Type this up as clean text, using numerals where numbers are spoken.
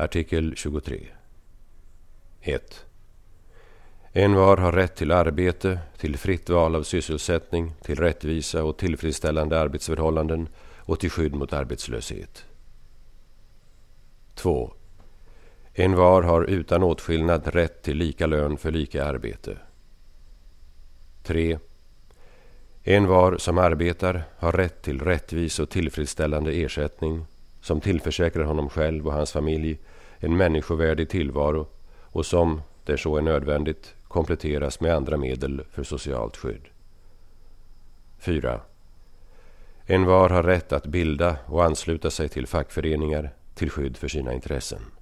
Artikel 23. 1. Envar har rätt till arbete, till fritt val av sysselsättning, till rättvisa och tillfredsställande arbetsförhållanden och till skydd mot arbetslöshet. 2. Envar har utan åtskillnad rätt till lika lön för lika arbete. 3. Envar som arbetar har rätt till rättvis och tillfredsställande ersättning som tillförsäkrar honom själv och hans familj en människovärdig tillvaro och som, där så är nödvändigt, kompletteras med andra medel för socialt skydd. 4. Envar har rätt att bilda och ansluta sig till fackföreningar till skydd för sina intressen.